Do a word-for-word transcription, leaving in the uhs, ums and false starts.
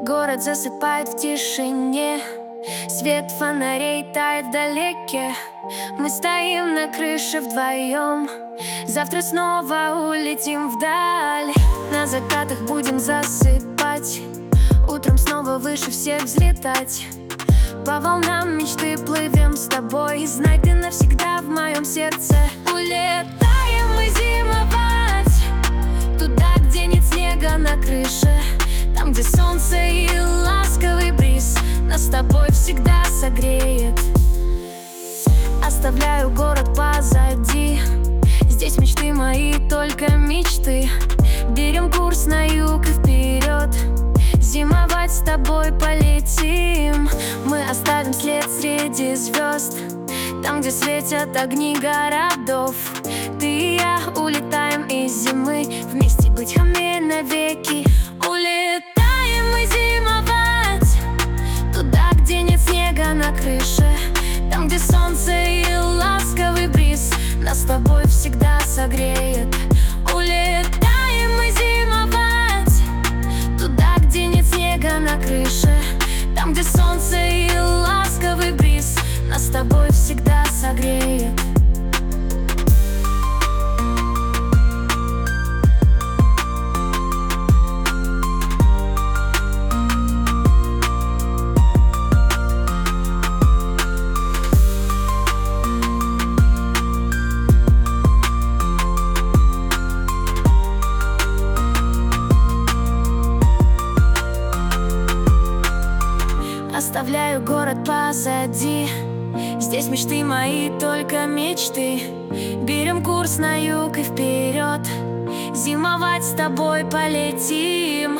Город засыпает в тишине, свет фонарей тает вдалеке. Мы стоим на крыше вдвоем, завтра снова улетим вдаль. На закатах будем засыпать, утром снова выше всех взлетать. По волнам мечты плывем с тобой, знай, ты навсегда в моем сердце. Улетаем мы зимовать туда, где нет снега на крыше, там, где солнце и ласковый бриз нас с тобой всегда согреет. Оставляю город позади, здесь мечты мои, только мечты. Берем курс на юг и вперед, зимовать с тобой полетим. Мы оставим след среди звезд, там, где светят огни городов. Ты и я улетаем из зимы, вместе быть хмель навеки. Улетаем мы зимовать туда, где нет снега на крыше, там, где солнце и ласковый бриз нас с тобой всегда согреет. Улетаем мы зимовать туда, где нет снега на крыше, там, где солнце и ласковый бриз нас с тобой всегда согреет. Оставляю город позади, здесь мечты мои, только мечты. Берем курс на юг и вперед, зимовать с тобой полетим.